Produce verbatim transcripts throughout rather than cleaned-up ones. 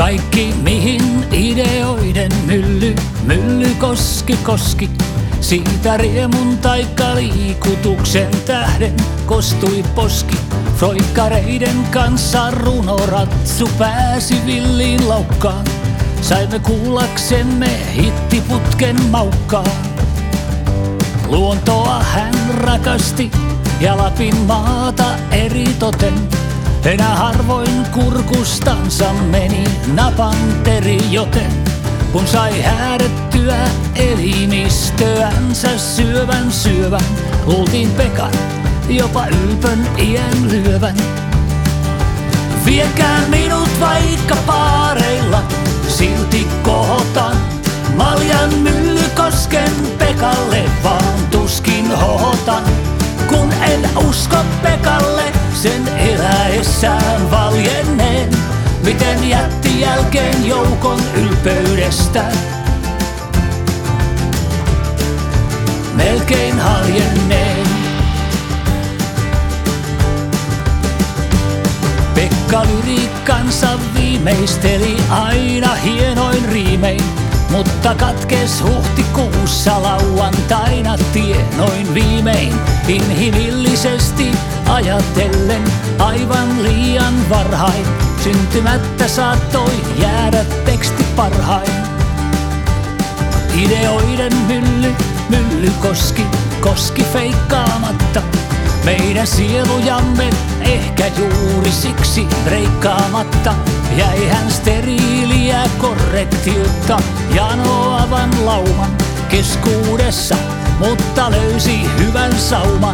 Kaikki mihin ideoiden mylly, mylly koski koski. Siitä riemun taikka liikutuksen tähden kostui poski. Froikkareiden kanssa runoratsu pääsi villiin laukkaan. Saimme kuullaksemme hittiputken maukkaan. Luontoa hän rakasti ja Lapin maata eritoten. Enää harvoin kurkustansa meni napanteri joten. Kun sai häädettyä elimistöänsä syövän syövän, luultiin Pekan jopa ylpön iän lyövän. Viekää minut vaikka paareilla, silti kohotan Maljan Myllykosken Pekalle, vaan tuskin hohotan. Kun en usko Pekalle sen eläessään valjenneen, miten jätti jälkeen joukon ylpeydestä. Melkein haljenneen. Pekka lyriikkansa viimeisteli aina hienoin riimein, mutta katkes huhtikuussa lauantaina tienoin viimein. Inhimillisesti ajatellen aivan liian varhain, syntymättä saattoi jäädä teksti parhain. Ideoiden mylly, mylly koski, koski feikkaamatta meidän sielujamme, ehkä juuri siksi breikkaamatta. Jäi hän steriiliä korrektiutta janoavan lauman keskuudessa, mutta löysi hyvän sauman.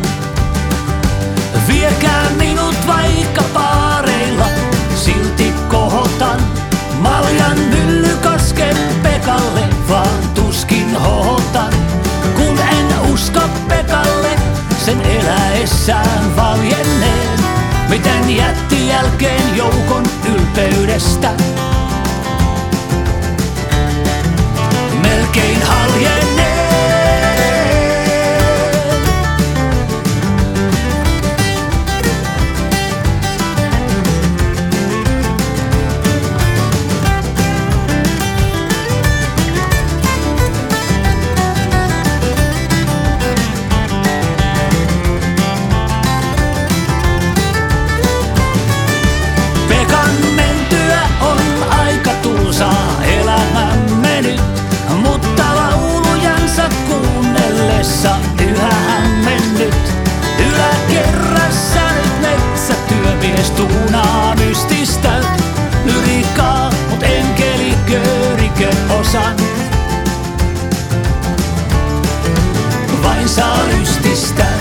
Viekää minut vaikka paareilla, silti kohotan Maljan Myllykosken Pekalle, vaan tuskin hohotan. Kun en usko Pekalle sen eläessään valjenneen, miten jätti jälkeen joukon ylpeydestä. Melkein haljenneen. Yhä hämmennyt yläkerrassa nyt metsätyömies tuunaa mystistä lyriikkaa, mut enkeliköörikö osan. Vain saa lystistä.